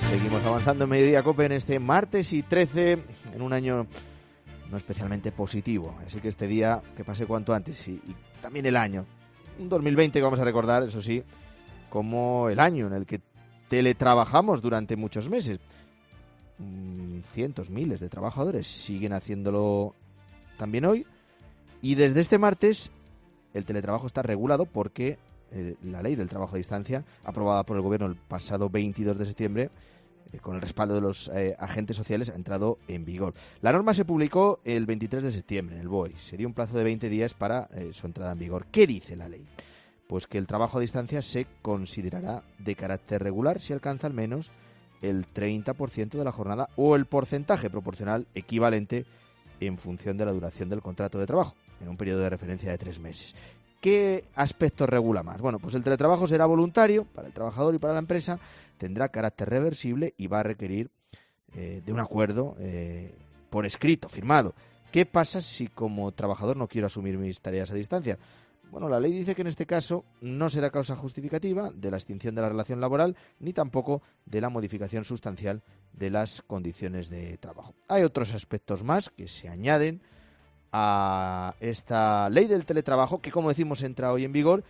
Seguimos avanzando en Mediodía Cope en este martes y 13, en un año no especialmente positivo. Así que este día que pase cuanto antes y también el año. Un 2020 que vamos a recordar, eso sí, como el año en el que teletrabajamos durante muchos meses. Cientos, miles de trabajadores siguen haciéndolo también hoy. Y desde este martes el teletrabajo está regulado porque la ley del trabajo a distancia, aprobada por el Gobierno el pasado 22 de septiembre, con el respaldo de los agentes sociales, ha entrado en vigor. La norma se publicó el 23 de septiembre en el BOE. Se dio un plazo de 20 días para su entrada en vigor. ¿Qué dice la ley? Pues que el trabajo a distancia se considerará de carácter regular si alcanza al menos el 30% de la jornada o el porcentaje proporcional equivalente en función de la duración del contrato de trabajo, en un periodo de referencia de 3 meses. ¿Qué aspectos regula más? Bueno, pues el teletrabajo será voluntario para el trabajador y para la empresa, tendrá carácter reversible y va a requerir de un acuerdo por escrito, firmado. ¿Qué pasa si como trabajador no quiero asumir mis tareas a distancia? Bueno, la ley dice que en este caso no será causa justificativa de la extinción de la relación laboral ni tampoco de la modificación sustancial de las condiciones de trabajo. Hay otros aspectos más que se añaden a esta ley del teletrabajo que, como decimos, entra hoy en vigor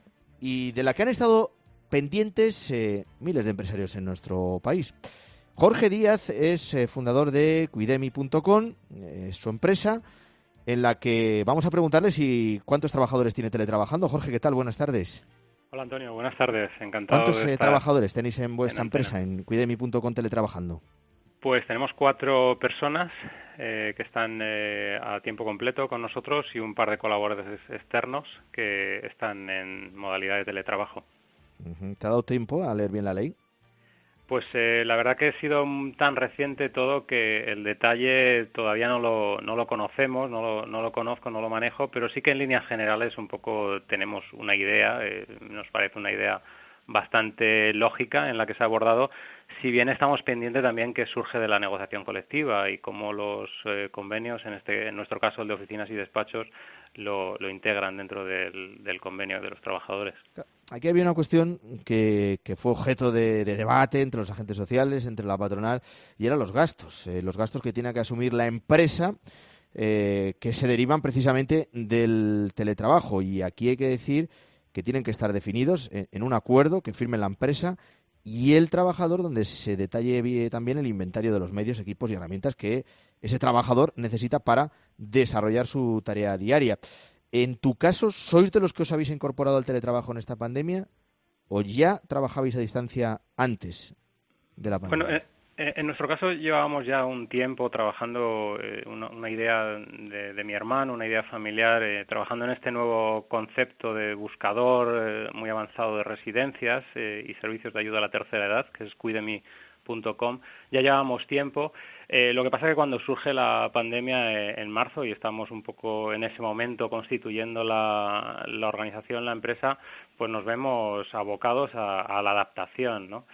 y de la que han estado pendientes miles de empresarios en nuestro país. Jorge Díaz es fundador de Cuidemi.com, es su empresa, en la que vamos a preguntarle si cuántos trabajadores tiene teletrabajando. Jorge, ¿qué tal? Buenas tardes. Hola Antonio, buenas tardes, encantado. ¿Cuántos de estar trabajadores tenéis en vuestra empresa, en Cuidemi.com, teletrabajando? Pues tenemos 4 personas que están a tiempo completo con nosotros y un par de colaboradores externos que están en modalidad de teletrabajo. ¿Te ha dado tiempo a leer bien la ley? Pues la verdad que ha sido tan reciente todo que el detalle todavía no lo conocemos, no lo conozco, no lo manejo, pero sí que en líneas generales un poco tenemos una idea, nos parece una idea bastante lógica en la que se ha abordado, si bien estamos pendientes también que surge de la negociación colectiva y cómo los convenios, en nuestro caso el de oficinas y despachos, lo integran dentro del convenio de los trabajadores. Aquí había una cuestión que fue objeto de debate entre los agentes sociales, entre la patronal, y eran los gastos que tiene que asumir la empresa, que se derivan precisamente del teletrabajo. Y aquí hay que decir que tienen que estar definidos en un acuerdo que firme la empresa y el trabajador, donde se detalle también el inventario de los medios, equipos y herramientas que ese trabajador necesita para desarrollar su tarea diaria. En tu caso, ¿sois de los que os habéis incorporado al teletrabajo en esta pandemia o ya trabajabais a distancia antes de la pandemia? Bueno, en nuestro caso llevábamos ya un tiempo trabajando una idea de mi hermano, una idea familiar, trabajando en este nuevo concepto de buscador muy avanzado de residencias y servicios de ayuda a la tercera edad, que es Cuidemi.com. Ya llevábamos tiempo. Lo que pasa es que cuando surge la pandemia en marzo y estamos un poco en ese momento constituyendo la organización, la empresa, pues nos vemos abocados a la adaptación, ¿no?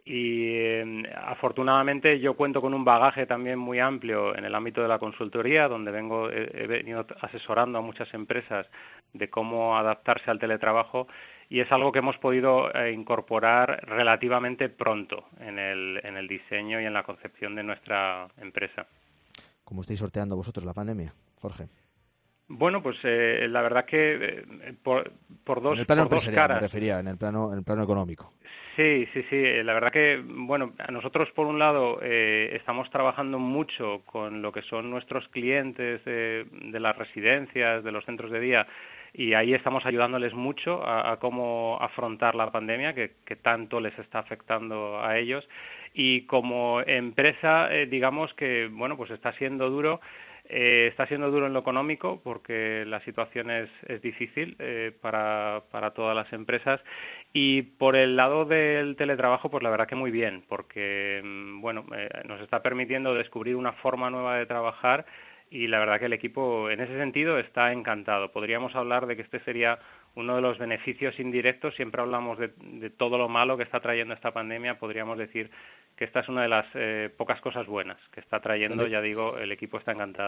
Y afortunadamente yo cuento con un bagaje también muy amplio en el ámbito de la consultoría, donde he venido asesorando a muchas empresas de cómo adaptarse al teletrabajo, y es algo que hemos podido incorporar relativamente pronto en el diseño y en la concepción de nuestra empresa. ¿Cómo estáis sorteando vosotros la pandemia, Jorge? Bueno, pues la verdad que por dos, en el plano por dos empresarial caras. me refería, en el plano económico. Sí. La verdad que, bueno, a nosotros por un lado estamos trabajando mucho con lo que son nuestros clientes de las residencias, de los centros de día, y ahí estamos ayudándoles mucho a cómo afrontar la pandemia que tanto les está afectando a ellos. Y como empresa, digamos que, bueno, pues está siendo duro en lo económico porque la situación es difícil para todas las empresas, y por el lado del teletrabajo pues la verdad que muy bien porque nos está permitiendo descubrir una forma nueva de trabajar, y la verdad que el equipo en ese sentido está encantado. Podríamos hablar de que este sería uno de los beneficios indirectos. Siempre hablamos de todo lo malo que está trayendo esta pandemia. Podríamos decir que esta es una de las pocas cosas buenas que está trayendo. Ya digo, el equipo está encantado.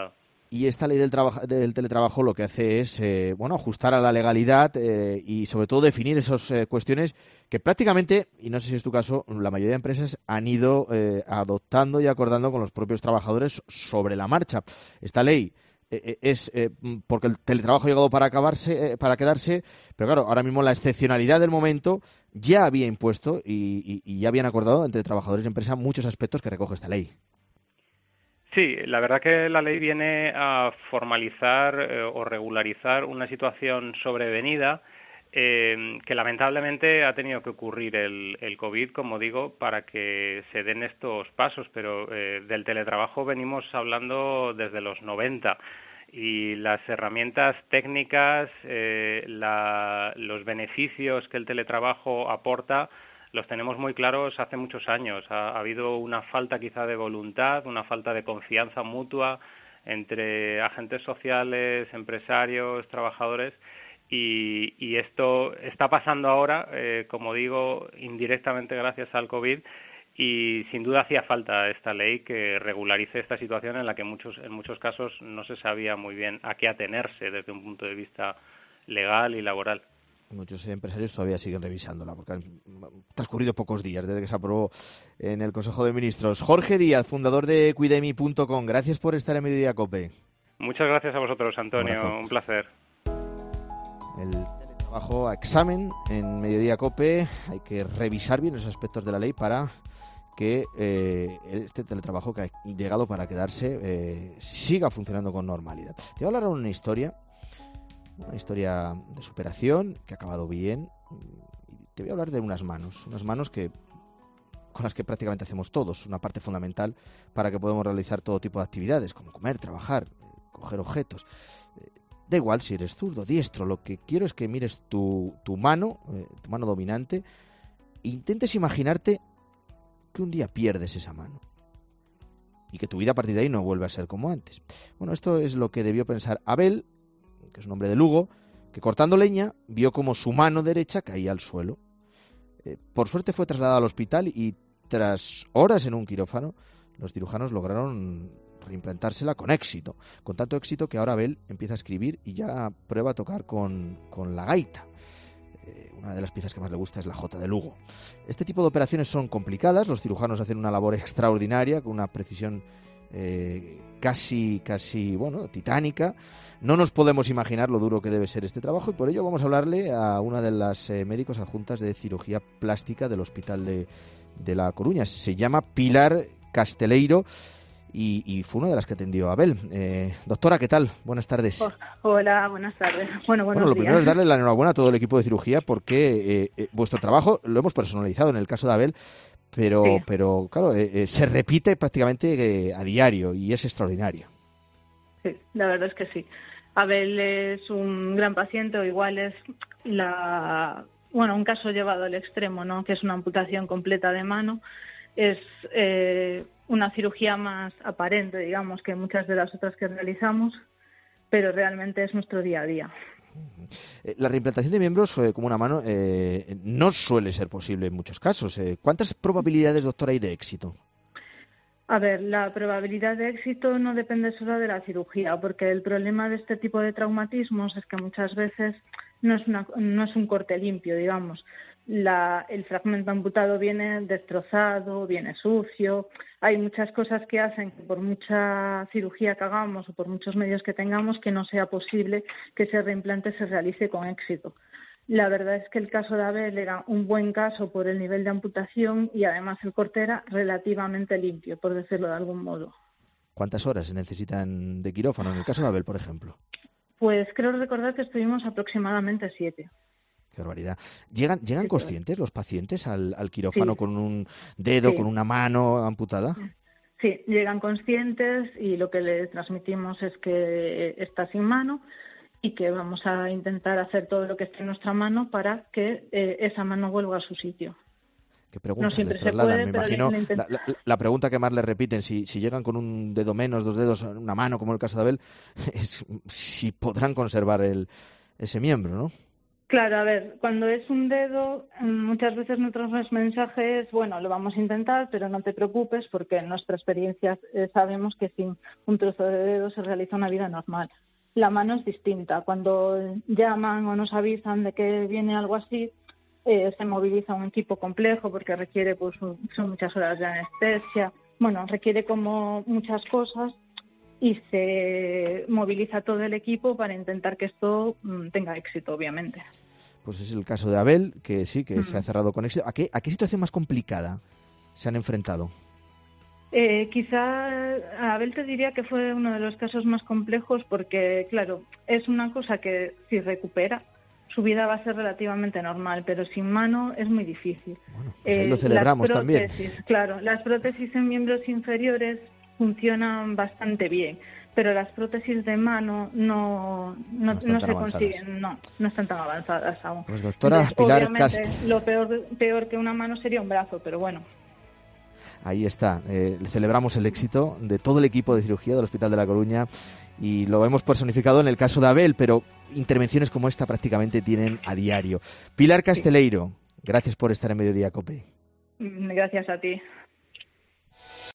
Y esta ley del teletrabajo lo que hace es ajustar a la legalidad y sobre todo definir esas cuestiones que prácticamente, y no sé si es tu caso, la mayoría de empresas han ido adoptando y acordando con los propios trabajadores sobre la marcha. Esta ley es porque el teletrabajo ha llegado para quedarse, pero claro, ahora mismo la excepcionalidad del momento ya había impuesto y ya habían acordado entre trabajadores y empresa muchos aspectos que recoge esta ley. Sí, la verdad que la ley viene a formalizar o regularizar una situación sobrevenida que lamentablemente ha tenido que ocurrir el COVID, como digo, para que se den estos pasos, pero del teletrabajo venimos hablando desde los 90 y las herramientas técnicas, los beneficios que el teletrabajo aporta los tenemos muy claros hace muchos años. Ha habido una falta quizá de voluntad, una falta de confianza mutua entre agentes sociales, empresarios, trabajadores, y esto está pasando ahora, como digo, indirectamente gracias al COVID, y sin duda hacía falta esta ley que regularice esta situación en la que en muchos casos no se sabía muy bien a qué atenerse desde un punto de vista legal y laboral. Muchos empresarios todavía siguen revisándola porque han transcurrido pocos días desde que se aprobó en el Consejo de Ministros. Jorge Díaz, fundador de Cuidemi.com, gracias por estar en Mediodía COPE. Muchas gracias a vosotros, Antonio, un placer. El teletrabajo a examen en Mediodía COPE, hay que revisar bien los aspectos de la ley para que este teletrabajo que ha llegado para quedarse siga funcionando con normalidad. Te voy a hablar de una historia de superación que ha acabado bien. Te voy a hablar de unas manos con las que prácticamente hacemos todos, una parte fundamental para que podamos realizar todo tipo de actividades, como comer, trabajar, coger objetos. Da igual si eres zurdo, diestro, lo que quiero es que mires tu mano dominante, e intentes imaginarte que un día pierdes esa mano y que tu vida a partir de ahí no vuelve a ser como antes. Bueno, esto es lo que debió pensar Abel, que es un hombre de Lugo, que cortando leña vio como su mano derecha caía al suelo. Por suerte fue trasladado al hospital y tras horas en un quirófano, los cirujanos lograron reimplantársela con éxito. Con tanto éxito que ahora Abel empieza a escribir y ya prueba a tocar con la gaita. Una de las piezas que más le gusta es la jota de Lugo. Este tipo de operaciones son complicadas, los cirujanos hacen una labor extraordinaria, con una precisión casi titánica. No nos podemos imaginar lo duro que debe ser este trabajo y por ello vamos a hablarle a una de las médicos adjuntas de cirugía plástica del Hospital de La Coruña. Se llama Pilar Casteleiro y fue una de las que atendió a Abel. Doctora, ¿qué tal? Buenas tardes. Hola, buenas tardes. Bueno, lo primero es darle la enhorabuena a todo el equipo de cirugía porque vuestro trabajo lo hemos personalizado en el caso de Abel, pero claro, se repite prácticamente a diario y es extraordinario. Sí, la verdad es que sí. Abel es un gran paciente, o igual es un caso llevado al extremo, ¿no? Que es una amputación completa de mano. Es una cirugía más aparente, digamos, que muchas de las otras que realizamos, pero realmente es nuestro día a día. La reimplantación de miembros como una mano no suele ser posible en muchos casos. ¿Cuántas probabilidades, doctora, hay de éxito? A ver, la probabilidad de éxito no depende solo de la cirugía, porque el problema de este tipo de traumatismos es que muchas veces no es un corte limpio, digamos. El fragmento amputado viene destrozado, viene sucio. Hay muchas cosas que hacen que por mucha cirugía que hagamos o por muchos medios que tengamos que no sea posible que ese reimplante se realice con éxito. La verdad es que el caso de Abel era un buen caso por el nivel de amputación y además el corte era relativamente limpio, por decirlo de algún modo. ¿Cuántas horas se necesitan de quirófano en el caso de Abel, por ejemplo? Pues creo recordar que estuvimos aproximadamente 7. Qué barbaridad. ¿Llegan conscientes los pacientes al quirófano con un dedo, con una mano amputada? Sí, llegan conscientes y lo que les transmitimos es que está sin mano y que vamos a intentar hacer todo lo que esté en nuestra mano para que esa mano vuelva a su sitio. ¿Qué preguntas les trasladan? Me imagino la pregunta que más les repiten, si llegan con un dedo menos, 2 dedos, una mano, como el caso de Abel, es si podrán conservar ese miembro, ¿no? Claro, a ver, cuando es un dedo, muchas veces nuestro mensaje es, bueno, lo vamos a intentar, pero no te preocupes porque en nuestra experiencia sabemos que sin un trozo de dedo se realiza una vida normal. La mano es distinta. Cuando llaman o nos avisan de que viene algo así, se moviliza un equipo complejo porque requiere, pues, son muchas horas de anestesia. Bueno, requiere como muchas cosas y se moviliza todo el equipo para intentar que esto tenga éxito, obviamente. Pues es el caso de Abel, que sí, que se ha cerrado con éxito. ¿A qué situación más complicada se han enfrentado? Quizá a Abel te diría que fue uno de los casos más complejos porque, claro, es una cosa que si recupera, su vida va a ser relativamente normal, pero sin mano es muy difícil. Bueno, pues ahí lo celebramos también. Claro, las prótesis en miembros inferiores funcionan bastante bien, pero las prótesis de mano no se consiguen, no están tan avanzadas aún. Pues doctora Pilar Cast. Lo peor que una mano sería un brazo, pero bueno. Ahí está, celebramos el éxito de todo el equipo de cirugía del Hospital de La Coruña y lo hemos personificado en el caso de Abel, pero intervenciones como esta prácticamente tienen a diario. Pilar Casteleiro, gracias por estar en Mediodía COPE. Gracias a ti.